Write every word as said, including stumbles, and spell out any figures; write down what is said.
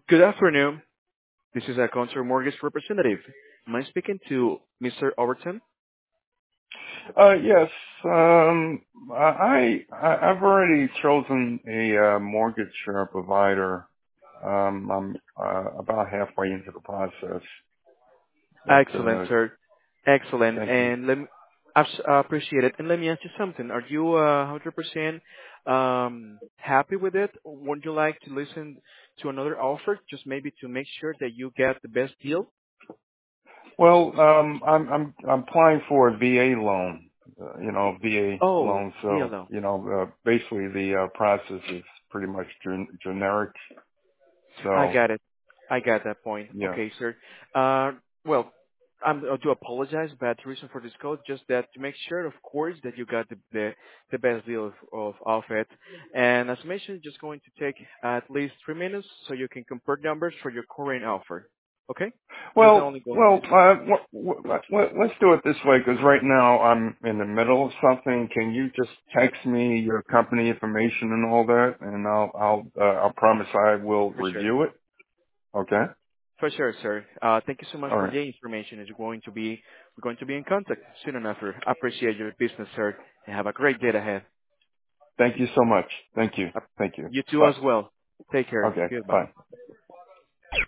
Good afternoon. This is a Consumer Mortgage representative. Am I speaking to mister Overton? Uh, yes. Um, I, I I've already chosen a uh, mortgage uh, provider. Um, I'm uh, about halfway into the process, but Excellent, uh, sir. Excellent. thank you. And let me, I s- I appreciate it. And let me ask you something. Are you uh, one hundred percent um, happy with it? Or would you like to listen to another offer, just maybe to make sure that you get the best deal? Well, um, I'm I'm I'm applying for a V A loan. Uh, you know, V A Oh, loan. deal So though. you know, uh, basically the uh, process is pretty much gen- generic. I So got it. I got that point. yes. Okay, sir. Uh, well, I'm, I do apologize, but the reason for this call just that to make sure, of course, that you got the the, the best deal of, of of it. And as mentioned, just going to take at least three minutes so you can compare numbers for your current offer. Okay? Just Well, only going well, this way. uh, w- w- let, let's do it this way because right now I'm in the middle of something. Can you just text me your company information and all that, and I'll I'll uh, I'll promise I will For sure. review it. Okay. For sure, sir. Uh, thank you so much All for right. the information. It's going to be we're going to be in contact soon enough. Sir. Appreciate your business, sir, and have a great day ahead. Thank you so much. Thank you. Uh, Thank you. You too Bye. as well. Take care. Okay. Goodbye. Bye.